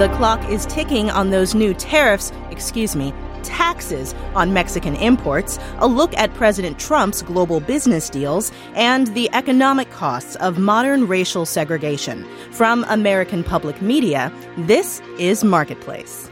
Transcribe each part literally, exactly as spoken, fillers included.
The clock is ticking on those new tariffs, excuse me, taxes on Mexican imports, a look at President Trump's global business deals, and the economic costs of modern racial segregation. From American Public Media, this is Marketplace.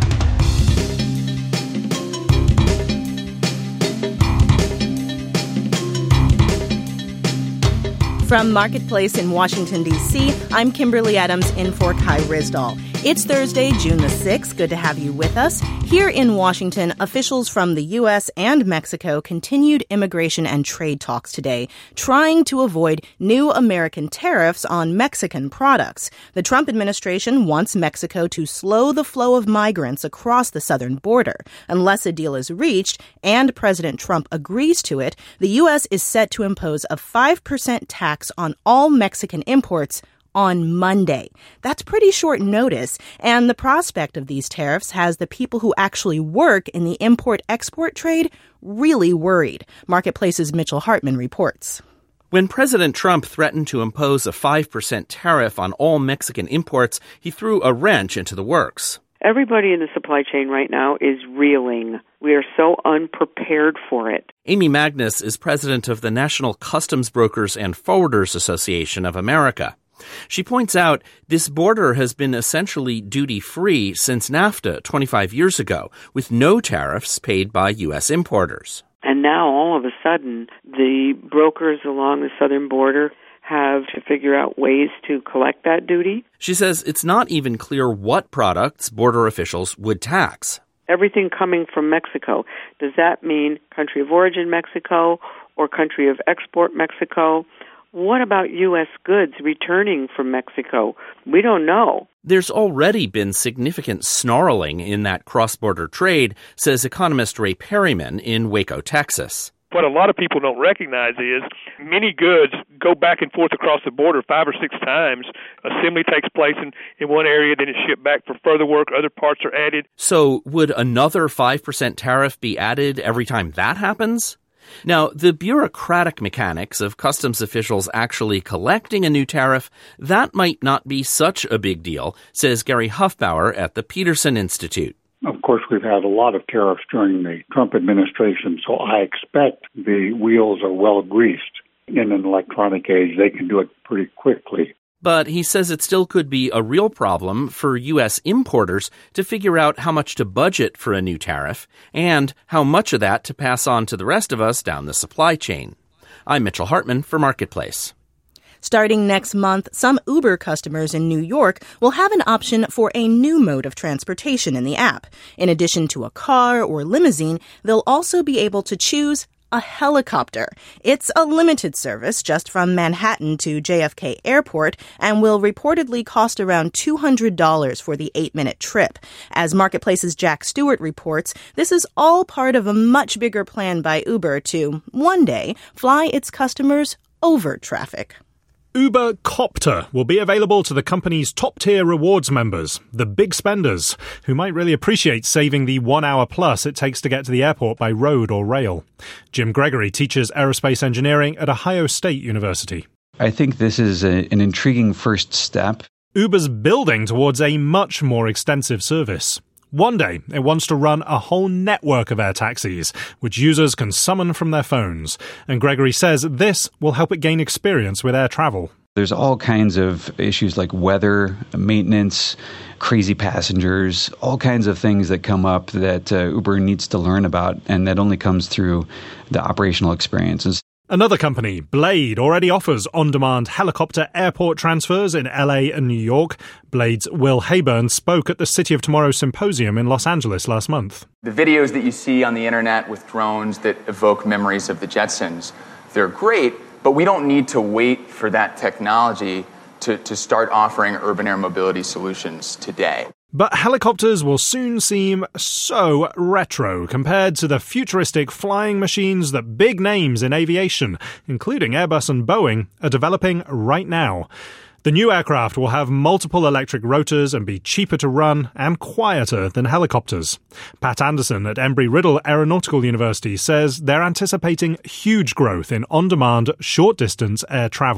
From Marketplace in Washington, D C, I'm Kimberly Adams in for Kai Ryssdal. It's Thursday, June the sixth. Good to have you with us. Here in Washington, officials from the U S and Mexico continued immigration and trade talks today, trying to avoid new American tariffs on Mexican products. The Trump administration wants Mexico to slow the flow of migrants across the southern border. Unless a deal is reached and President Trump agrees to it, the U S is set to impose a five percent tax on all Mexican imports on Monday. That's pretty short notice, and the prospect of these tariffs has the people who actually work in the import-export trade really worried. Marketplace's Mitchell Hartman reports. When President Trump threatened to impose a five percent tariff on all Mexican imports, he threw a wrench into the works. Everybody in the supply chain right now is reeling. We are so unprepared for it. Amy Magnus is president of the National Customs Brokers and Forwarders Association of America. She points out this border has been essentially duty-free since NAFTA twenty-five years ago, with no tariffs paid by U S importers. And now, all of a sudden, the brokers along the southern border have to figure out ways to collect that duty. She says it's not even clear what products border officials would tax. Everything coming from Mexico. Does that mean country of origin Mexico or country of export Mexico? What about U S goods returning from Mexico? We don't know. There's already been significant snarling in that cross-border trade, says economist Ray Perryman in Waco, Texas. What a lot of people don't recognize is many goods go back and forth across the border five or six times. Assembly takes place in, in one area, then it's shipped back for further work. Other parts are added. So would another five percent tariff be added every time that happens? Now, the bureaucratic mechanics of customs officials actually collecting a new tariff, that might not be such a big deal, says Gary Huffbauer at the Peterson Institute. Of course, we've had a lot of tariffs during the Trump administration, so I expect the wheels are well greased. In an electronic age, they can do it pretty quickly. But he says it still could be a real problem for U S importers to figure out how much to budget for a new tariff and how much of that to pass on to the rest of us down the supply chain. I'm Mitchell Hartman for Marketplace. Starting next month, some Uber customers in New York will have an option for a new mode of transportation in the app. In addition to a car or limousine, they'll also be able to choose a helicopter. It's a limited service just from Manhattan to J F K Airport and will reportedly cost around two hundred dollars for the eight-minute trip. As Marketplace's Jack Stewart reports, this is all part of a much bigger plan by Uber to, one day, fly its customers over traffic. Uber Copter will be available to the company's top-tier rewards members, the big spenders, who might really appreciate saving the one hour plus it takes to get to the airport by road or rail. Jim Gregory teaches aerospace engineering at Ohio State University. I think this is a, an intriguing first step. Uber's building towards a much more extensive service. One day, it wants to run a whole network of air taxis, which users can summon from their phones. And Gregory says this will help it gain experience with air travel. There's all kinds of issues like weather, maintenance, crazy passengers, all kinds of things that come up that uh, Uber needs to learn about, and that only comes through the operational experiences. Another company, Blade, already offers on-demand helicopter airport transfers in L A and New York. Blade's Will Hayburn spoke at the City of Tomorrow Symposium in Los Angeles last month. The videos that you see on the internet with drones that evoke memories of the Jetsons, they're great, but we don't need to wait for that technology to, to start offering urban air mobility solutions today. But helicopters will soon seem so retro compared to the futuristic flying machines that big names in aviation, including Airbus and Boeing, are developing right now. The new aircraft will have multiple electric rotors and be cheaper to run and quieter than helicopters. Pat Anderson at Embry-Riddle Aeronautical University says they're anticipating huge growth in on-demand, short-distance air travel.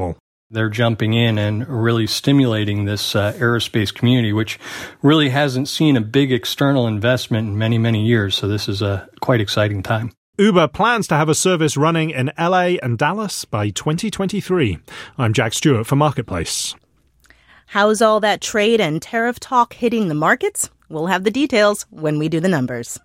They're jumping in and really stimulating this uh, aerospace community, which really hasn't seen a big external investment in many, many years. So this is a quite exciting time. Uber plans to have a service running in L A and Dallas by twenty twenty-three. I'm Jack Stewart for Marketplace. How's all that trade and tariff talk hitting the markets? We'll have the details when we do the numbers.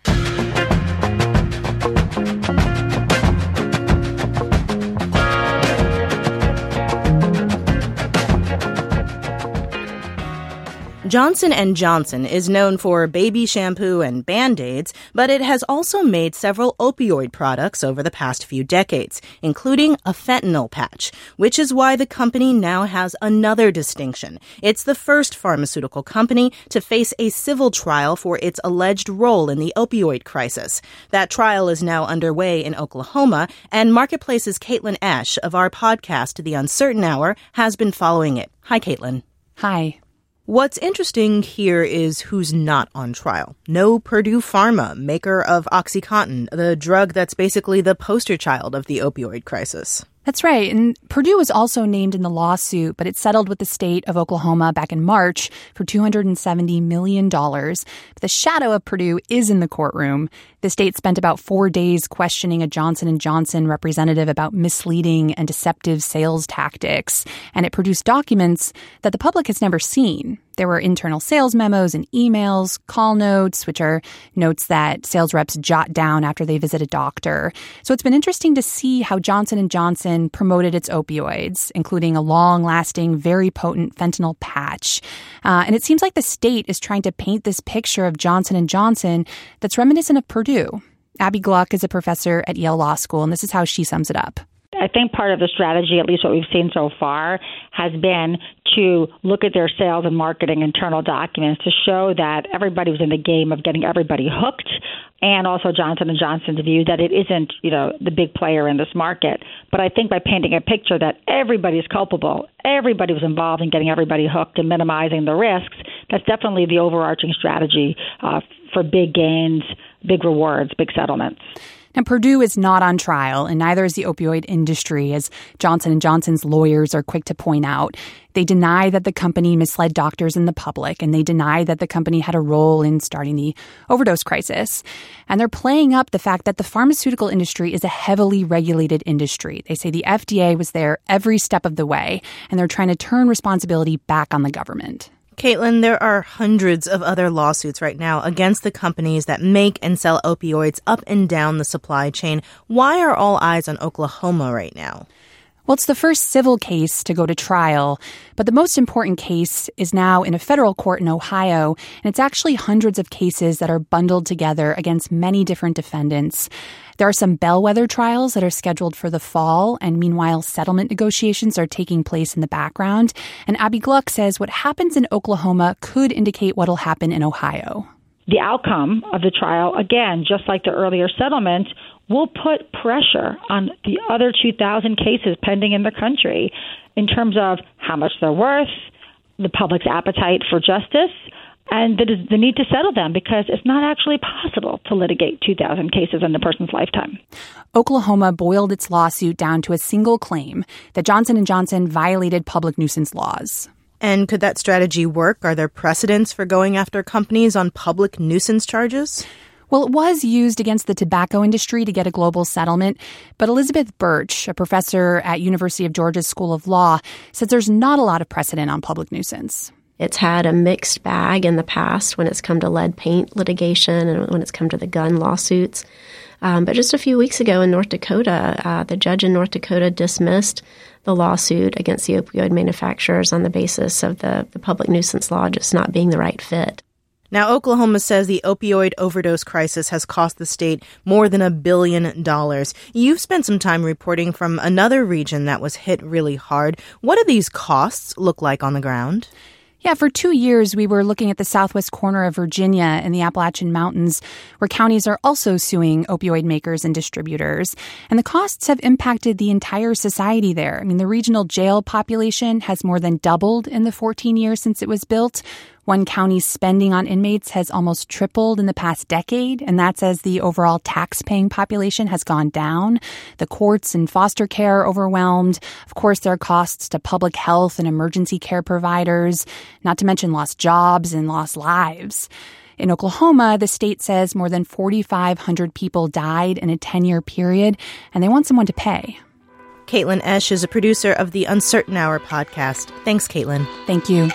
Johnson and Johnson is known for baby shampoo and Band-Aids, but it has also made several opioid products over the past few decades, including a fentanyl patch, which is why the company now has another distinction. It's the first pharmaceutical company to face a civil trial for its alleged role in the opioid crisis. That trial is now underway in Oklahoma, and Marketplace's Caitlin Esch of our podcast, The Uncertain Hour, has been following it. Hi, Caitlin. Hi. What's interesting here is who's not on trial. No Purdue Pharma, maker of OxyContin, the drug that's basically the poster child of the opioid crisis. That's right. And Purdue was also named in the lawsuit, but it settled with the state of Oklahoma back in March for two hundred seventy million dollars. But the shadow of Purdue is in the courtroom. The state spent about four days questioning a Johnson and Johnson representative about misleading and deceptive sales tactics. And it produced documents that the public has never seen. There were internal sales memos and emails, call notes, which are notes that sales reps jot down after they visit a doctor. So it's been interesting to see how Johnson and Johnson promoted its opioids, including a long-lasting, very potent fentanyl patch. Uh, and it seems like the state is trying to paint this picture of Johnson and Johnson that's reminiscent of Purdue. Abby Gluck is a professor at Yale Law School, and this is how she sums it up. I think part of the strategy, at least what we've seen so far, has been to look at their sales and marketing internal documents to show that everybody was in the game of getting everybody hooked, and also Johnson and Johnson's view that it isn't, you know, the big player in this market. But I think by painting a picture that everybody is culpable, everybody was involved in getting everybody hooked and minimizing the risks, that's definitely the overarching strategy uh, for big gains, big rewards, big settlements. Now, Purdue is not on trial, and neither is the opioid industry, as Johnson and Johnson's lawyers are quick to point out. They deny that the company misled doctors and the public, and they deny that the company had a role in starting the overdose crisis. And they're playing up the fact that the pharmaceutical industry is a heavily regulated industry. They say the F D A was there every step of the way, and they're trying to turn responsibility back on the government. Caitlin, there are hundreds of other lawsuits right now against the companies that make and sell opioids up and down the supply chain. Why are all eyes on Oklahoma right now? Well, it's the first civil case to go to trial, but the most important case is now in a federal court in Ohio, and it's actually hundreds of cases that are bundled together against many different defendants. There are some bellwether trials that are scheduled for the fall, and meanwhile, settlement negotiations are taking place in the background. And Abby Gluck says what happens in Oklahoma could indicate what'll happen in Ohio. The outcome of the trial, again, just like the earlier settlement, will put pressure on the other two thousand cases pending in the country in terms of how much they're worth, the public's appetite for justice, and the, the need to settle them, because it's not actually possible to litigate two thousand cases in a person's lifetime. Oklahoma boiled its lawsuit down to a single claim that Johnson and Johnson violated public nuisance laws. And could that strategy work? Are there precedents for going after companies on public nuisance charges? Well, it was used against the tobacco industry to get a global settlement, but Elizabeth Birch, a professor at University of Georgia's School of Law, says there's not a lot of precedent on public nuisance. It's had a mixed bag in the past when it's come to lead paint litigation and when it's come to the gun lawsuits. Um, but just a few weeks ago in North Dakota, uh, the judge in North Dakota dismissed the lawsuit against the opioid manufacturers on the basis of the, the public nuisance law just not being the right fit. Now, Oklahoma says the opioid overdose crisis has cost the state more than a billion dollars. You've spent some time reporting from another region that was hit really hard. What do these costs look like on the ground? Yeah, for two years, we were looking at the southwest corner of Virginia in the Appalachian Mountains, where counties are also suing opioid makers and distributors. And the costs have impacted the entire society there. I mean, the regional jail population has more than doubled in the fourteen years since it was built. One county's spending on inmates has almost tripled in the past decade, and that's as the overall tax-paying population has gone down. The courts and foster care are overwhelmed. Of course, there are costs to public health and emergency care providers, not to mention lost jobs and lost lives. In Oklahoma, the state says more than forty-five hundred people died in a ten-year period, and they want someone to pay. Caitlin Esch is a producer of the Uncertain Hour podcast. Thanks, Caitlin. Thank you.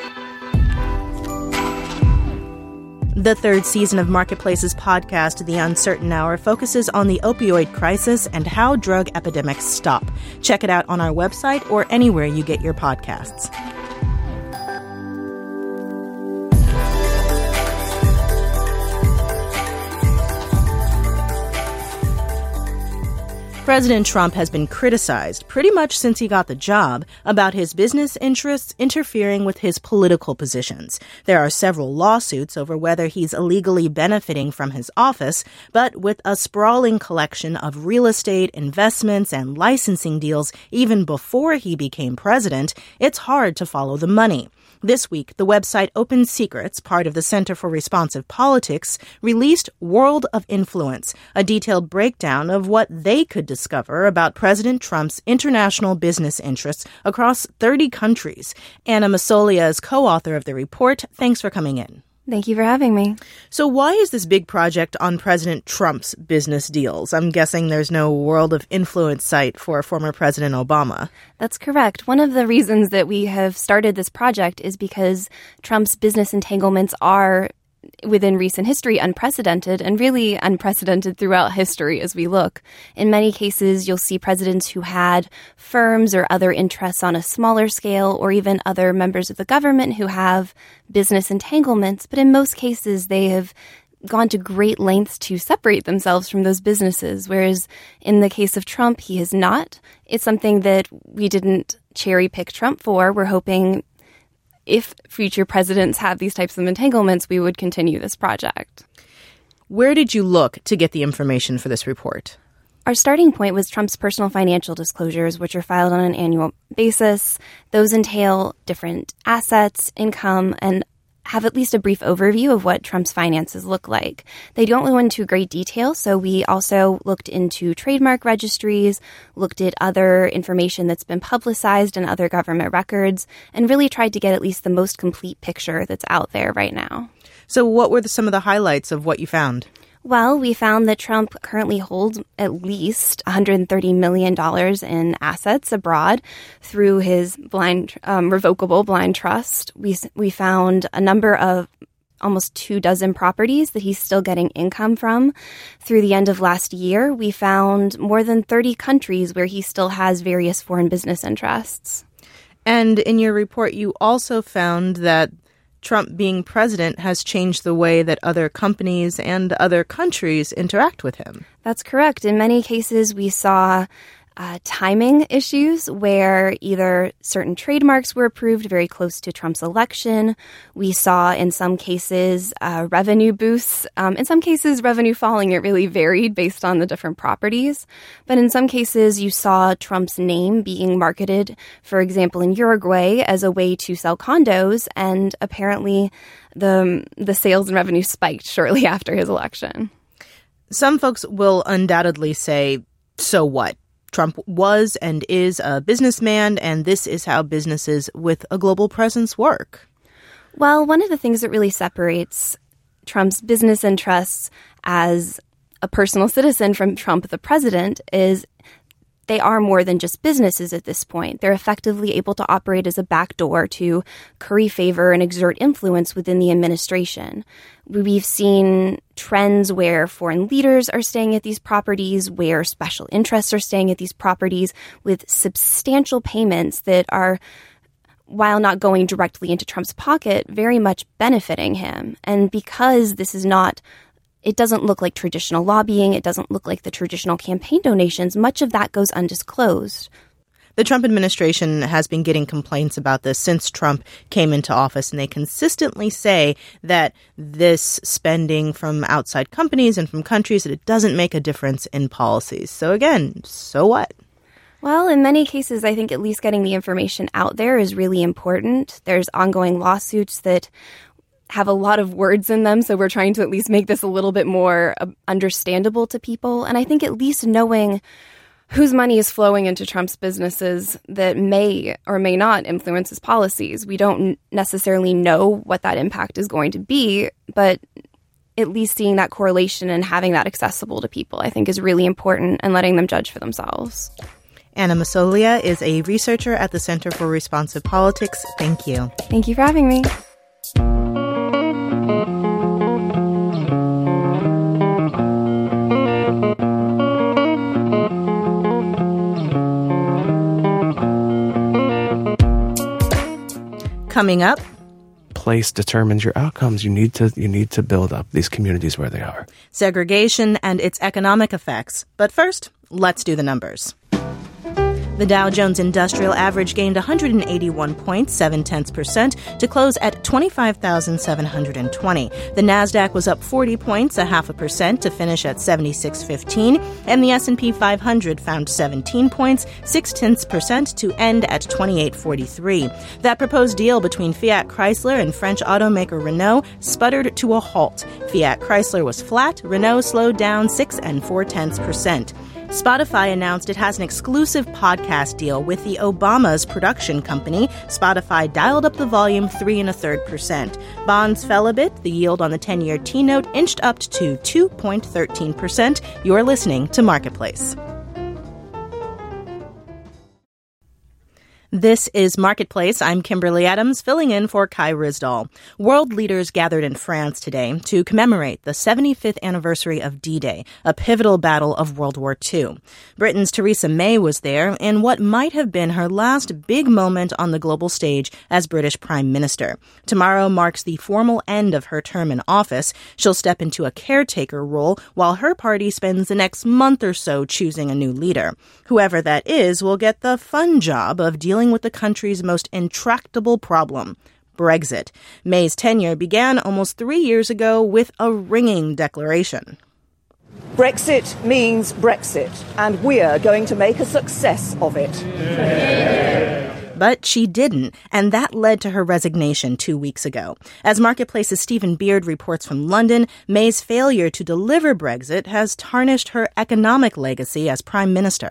The third season of Marketplace's podcast, The Uncertain Hour, focuses on the opioid crisis and how drug epidemics stop. Check it out on our website or anywhere you get your podcasts. President Trump has been criticized pretty much since he got the job about his business interests interfering with his political positions. There are several lawsuits over whether he's illegally benefiting from his office, but with a sprawling collection of real estate, investments, and licensing deals even before he became president, it's hard to follow the money. This week, the website Open Secrets, part of the Center for Responsive Politics, released World of Influence, a detailed breakdown of what they could discover about President Trump's international business interests across thirty countries. Anna Masolia is co-author of the report. Thanks for coming in. Thank you for having me. So why is this big project on President Trump's business deals? I'm guessing there's no World of Influence site for former President Obama. That's correct. One of the reasons that we have started this project is because Trump's business entanglements are, within recent history, unprecedented, and really unprecedented throughout history as we look. In many cases, you'll see presidents who had firms or other interests on a smaller scale, or even other members of the government who have business entanglements, but in most cases, they have gone to great lengths to separate themselves from those businesses, whereas in the case of Trump, he has not. It's something that we didn't cherry-pick Trump for. We're hoping if future presidents have these types of entanglements, we would continue this project. Where did you look to get the information for this report? Our starting point was Trump's personal financial disclosures, which are filed on an annual basis. Those entail different assets, income, and have at least a brief overview of what Trump's finances look like. They don't go into great detail, so we also looked into trademark registries, looked at other information that's been publicized in other government records, and really tried to get at least the most complete picture that's out there right now. So what were the, some of the highlights of what you found? Well, we found that Trump currently holds at least one hundred thirty million dollars in assets abroad through his blind, um, revocable blind trust. We we found a number of almost two dozen properties that he's still getting income from. Through the end of last year, we found more than thirty countries where he still has various foreign business interests. And in your report, you also found that Trump being president has changed the way that other companies and other countries interact with him. That's correct. In many cases, we saw uh, timing issues where either certain trademarks were approved very close to Trump's election. We saw in some cases uh, revenue boosts. Um, in some cases, revenue falling. It really varied based on the different properties. But in some cases, you saw Trump's name being marketed, for example, in Uruguay as a way to sell condos. And apparently the the sales and revenue spiked shortly after his election. Some folks will undoubtedly say, so what? Trump was and is a businessman, and this is how businesses with a global presence work. Well, one of the things that really separates Trump's business interests as a personal citizen from Trump the president is they are more than just businesses at this point. They're effectively able to operate as a backdoor to curry favor and exert influence within the administration. We've seen trends where foreign leaders are staying at these properties, where special interests are staying at these properties with substantial payments that are, while not going directly into Trump's pocket, very much benefiting him. And because this is not It doesn't look like traditional lobbying. It doesn't look like the traditional campaign donations. Much of that goes undisclosed. The Trump administration has been getting complaints about this since Trump came into office, and they consistently say that this spending from outside companies and from countries, that it doesn't make a difference in policies. So again, so what? Well, in many cases, I think at least getting the information out there is really important. There's ongoing lawsuits that have a lot of words in them, so we're trying to at least make this a little bit more uh, understandable to people. And I think at least knowing whose money is flowing into Trump's businesses that may or may not influence his policies. We don't necessarily know what that impact is going to be, but at least seeing that correlation and having that accessible to people, I think, is really important, and letting them judge for themselves. Anna Masolia is a researcher at the Center for Responsive Politics. Thank you. Thank you for having me. Coming up, place determines your outcomes. You need to you need to build up these communities where they are. Segregation and its economic effects. But first, let's do the numbers. The Dow Jones Industrial Average gained one hundred eighty-one point seven percent to close at twenty-five thousand seven hundred twenty. The Nasdaq was up forty points, a half a percent, to finish at seventy-six fifteen, and the S and P five hundred found seventeen points, six tenths percent, to end at twenty-eight forty-three. That proposed deal between Fiat Chrysler and French automaker Renault sputtered to a halt. Fiat Chrysler was flat, Renault slowed down six and four tenths percent. Spotify announced it has an exclusive podcast deal with the Obamas production company. Spotify dialed up the volume three and a third percent. Bonds fell a bit. The yield on the ten-year T-note inched up to two point one three percent. You're listening to Marketplace. This is Marketplace. I'm Kimberly Adams, filling in for Kai Ryssdal. World leaders gathered in France today to commemorate the seventy-fifth anniversary of D-Day, a pivotal battle of World War Two. Britain's Theresa May was there in what might have been her last big moment on the global stage as British Prime Minister. Tomorrow marks the formal end of her term in office. She'll step into a caretaker role while her party spends the next month or so choosing a new leader. Whoever that is will get the fun job of dealing with the country's most intractable problem, Brexit. May's tenure began almost three years ago with a ringing declaration. Brexit means Brexit, and we're going to make a success of it. But she didn't, and that led to her resignation two weeks ago. As Marketplace's Stephen Beard reports from London, May's failure to deliver Brexit has tarnished her economic legacy as Prime Minister.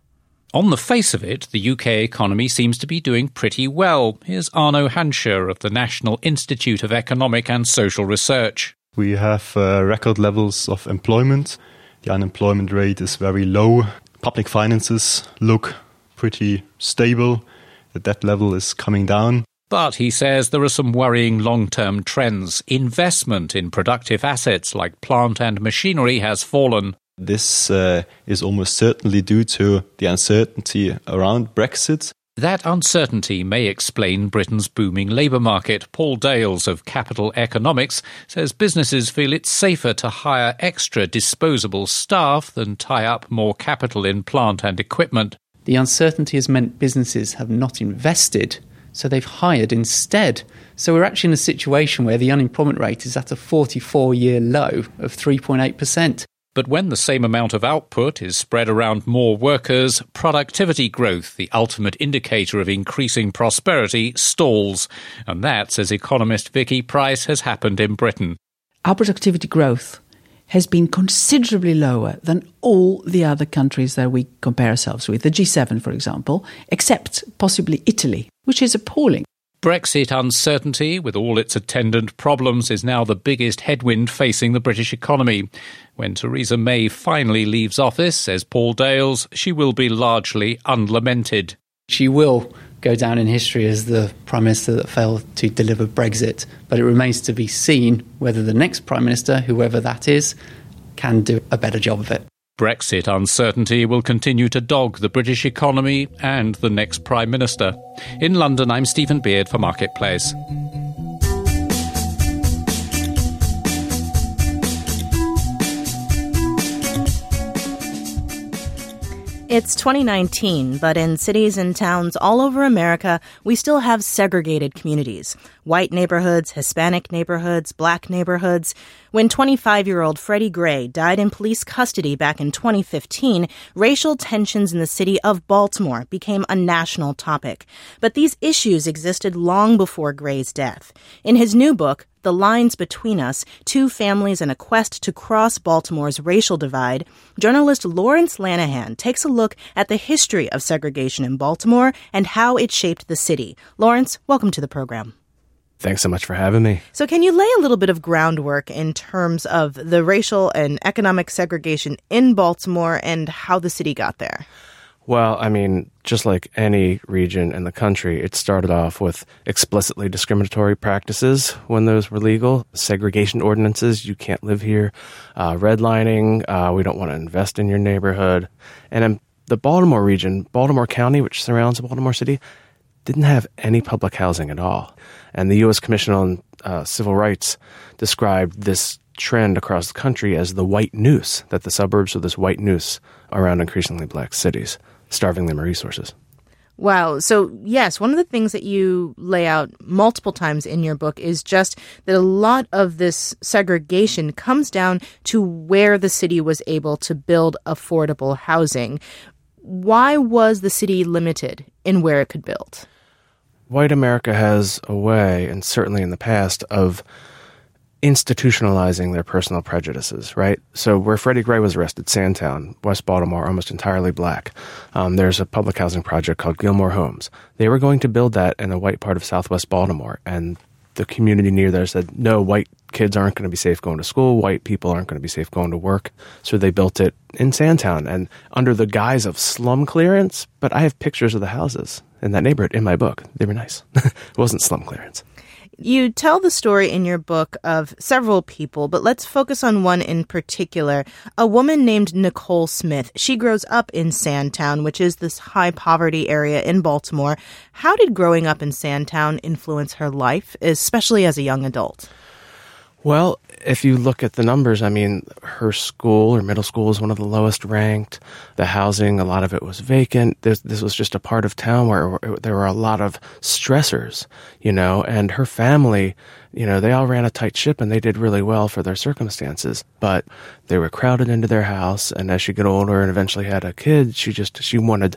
On the face of it, the U K economy seems to be doing pretty well. Here's Arno Hanscher of the National Institute of Economic and Social Research. We have uh, record levels of employment. The unemployment rate is very low. Public finances look pretty stable. The debt level is coming down. But he says there are some worrying long-term trends. Investment in productive assets like plant and machinery has fallen. This uh, is almost certainly due to the uncertainty around Brexit. That uncertainty may explain Britain's booming labour market. Paul Dales of Capital Economics says businesses feel it's safer to hire extra disposable staff than tie up more capital in plant and equipment. The uncertainty has meant businesses have not invested, so they've hired instead. So we're actually in a situation where the unemployment rate is at a forty-four-year low of three point eight percent. But when the same amount of output is spread around more workers, productivity growth, the ultimate indicator of increasing prosperity, stalls. And that, says economist Vicky Price, has happened in Britain. Our productivity growth has been considerably lower than all the other countries that we compare ourselves with, the G seven, for example, except possibly Italy, which is appalling. Brexit uncertainty, with all its attendant problems, is now the biggest headwind facing the British economy. When Theresa May finally leaves office, says Paul Dales, she will be largely unlamented. She will go down in history as the Prime Minister that failed to deliver Brexit, but it remains to be seen whether the next Prime Minister, whoever that is, can do a better job of it. Brexit uncertainty will continue to dog the British economy and the next Prime Minister. In London, I'm Stephen Beard for Marketplace. It's twenty nineteen, but in cities and towns all over America, we still have segregated communities. White neighborhoods, Hispanic neighborhoods, black neighborhoods. When twenty-five-year-old Freddie Gray died in police custody back in twenty fifteen, racial tensions in the city of Baltimore became a national topic. But these issues existed long before Gray's death. In his new book, The Lines Between Us, Two Families and a Quest to Cross Baltimore's Racial Divide, journalist Lawrence Lanahan takes a look at the history of segregation in Baltimore and how it shaped the city. Lawrence, welcome to the program. Thanks so much for having me. So can you lay a little bit of groundwork in terms of the racial and economic segregation in Baltimore and how the city got there? Well, I mean, just like any region in the country, it started off with explicitly discriminatory practices when those were legal. Segregation ordinances, you can't live here. Uh, redlining, uh, we don't want to invest in your neighborhood. And in the Baltimore region, Baltimore County, which surrounds Baltimore City, didn't have any public housing at all. And the U S Commission on uh, Civil Rights described this trend across the country as the white noose, that the suburbs are this white noose around increasingly black cities, starving them of resources. Wow. So, yes, one of the things that you lay out multiple times in your book is just that a lot of this segregation comes down to where the city was able to build affordable housing. Why was the city limited in where it could build? White America has a way, and certainly in the past, of institutionalizing their personal prejudices, right? So where Freddie Gray was arrested, Sandtown, West Baltimore, almost entirely black, um, there's a public housing project called Gilmore Homes. They were going to build that in a white part of southwest Baltimore, and the community near there said, no, white kids aren't going to be safe going to school, white people aren't going to be safe going to work, so they built it in Sandtown, and under the guise of slum clearance, but I have pictures of the houses in that neighborhood in my book. They were nice. It wasn't slum clearance. You tell the story in your book of several people, but let's focus on one in particular, a woman named Nicole Smith. She grows up in Sandtown, which is this high poverty area in Baltimore. How did growing up in Sandtown influence her life, especially as a young adult? Well, if you look at the numbers, I mean, her school, her middle school was one of the lowest ranked. The housing, a lot of it was vacant. This, this was just a part of town where there were a lot of stressors, you know, and her family, you know, they all ran a tight ship and they did really well for their circumstances. But they were crowded into their house, and as she got older and eventually had a kid, she just, she wanted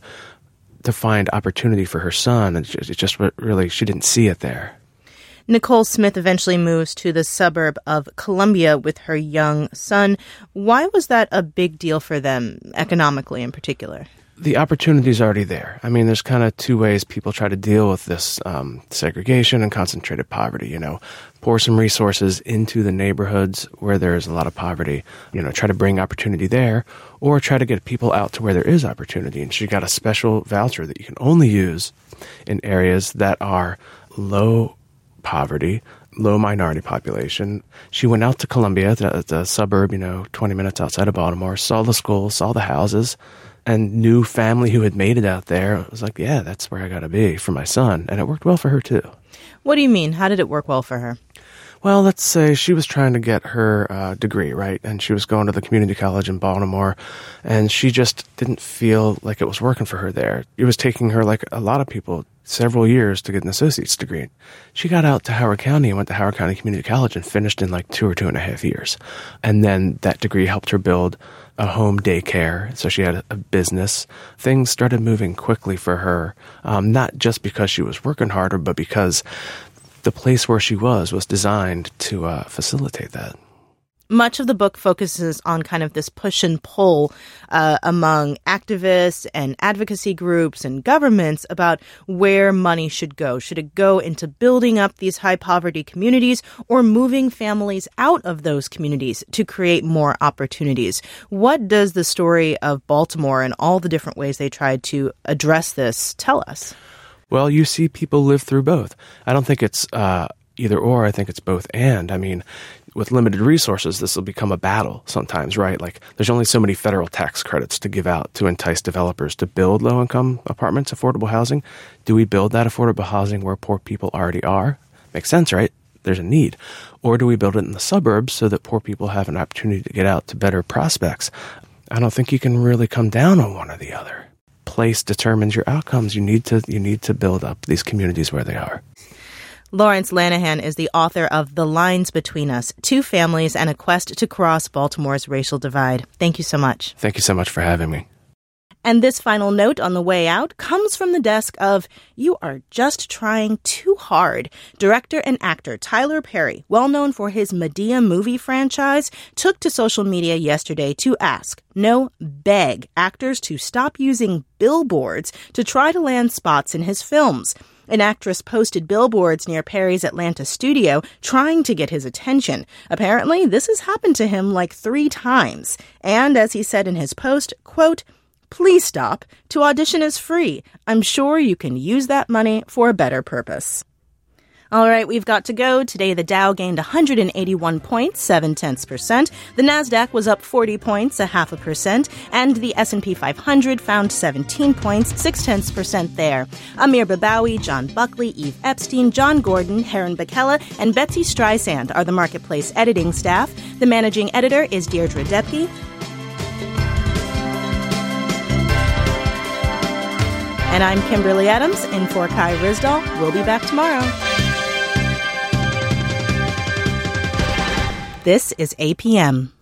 to find opportunity for her son, and it just really, she didn't see it there. Nicole Smith eventually moves to the suburb of Columbia with her young son. Why was that a big deal for them, economically in particular? The opportunity is already there. I mean, there's kind of two ways people try to deal with this um, segregation and concentrated poverty, you know. Pour some resources into the neighborhoods where there's a lot of poverty, you know, try to bring opportunity there, or try to get people out to where there is opportunity. And she got a special voucher that you can only use in areas that are low poverty, low minority population. She went out to Columbia, the, the suburb, you know, twenty minutes outside of Baltimore, saw the schools, saw the houses, and knew family who had made it out there. It was like, yeah, that's where I got to be for my son. And it worked well for her, too. What do you mean? How did it work well for her? Well, let's say she was trying to get her uh, degree, right? And she was going to the community college in Baltimore, and she just didn't feel like it was working for her there. It was taking her, like a lot of people, several years to get an associate's degree. She got out to Howard County and went to Howard County Community College and finished in like two or two and a half years. And then that degree helped her build a home daycare, so she had a business. Things started moving quickly for her, um, not just because she was working harder, but because the place where she was was designed to uh, facilitate that. Much of the book focuses on kind of this push and pull uh, among activists and advocacy groups and governments about where money should go. Should it go into building up these high poverty communities or moving families out of those communities to create more opportunities? What does the story of Baltimore and all the different ways they tried to address this tell us? Well, you see people live through both. I don't think it's uh, either or. I think it's both and. I mean, with limited resources, this will become a battle sometimes, right? Like, there's only so many federal tax credits to give out to entice developers to build low-income apartments, affordable housing. Do we build that affordable housing where poor people already are? Makes sense, right? There's a need. Or do we build it in the suburbs so that poor people have an opportunity to get out to better prospects? I don't think you can really come down on one or the other. Place determines your outcomes. You need to you need to build up these communities where they are. Lawrence Lanahan is the author of The Lines Between Us, Two Families and a Quest to Cross Baltimore's Racial Divide. Thank you so much. Thank you so much for having me. And this final note on the way out comes from the desk of You Are Just Trying Too Hard. Director and actor Tyler Perry, well known for his Medea movie franchise, took to social media yesterday to ask, no, beg, actors to stop using billboards to try to land spots in his films. An actress posted billboards near Perry's Atlanta studio trying to get his attention. Apparently, this has happened to him like three times. And as he said in his post, quote, "Please stop. To audition is free. I'm sure you can use that money for a better purpose." All right, we've got to go. Today, the Dow gained one hundred eighty-one points, seven tenths percent. The Nasdaq was up forty points, a half a percent. And the S and P five hundred found seventeen points, six tenths percent there. Amir Babawi, John Buckley, Eve Epstein, John Gordon, Heron Bakella, and Betsy Streisand are the Marketplace editing staff. The managing editor is Deirdre Depke. And I'm Kimberly Adams in for Kai Risdall. We'll be back tomorrow. This is A P M.